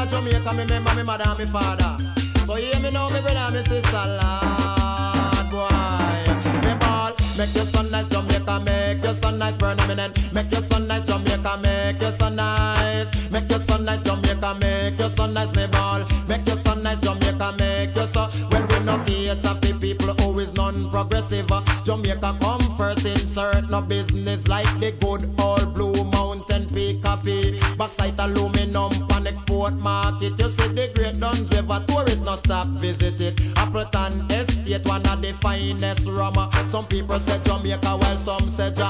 Jamaica, me remember me mother and me father. So hear me now, me brother, me sister, Lord, boy. Me ball, make your son nice, Jamaica, make your son nice, burn eminent. Make your son nice, Jamaica, make your son nice. Make your son nice, Jamaica, make your son nice, me ball. Make your son nice, Jamaica, make your son. Well, we no cater for people who is non-progressive. Jamaica come first, insert no business like the good old Blue Mountain Peak Coffee. Backside aluminum pan export market. You see the great guns river, tourists no stop visit it. Appleton Estate, one of the finest rum. Some people say Jamaica, while some say Jamaica.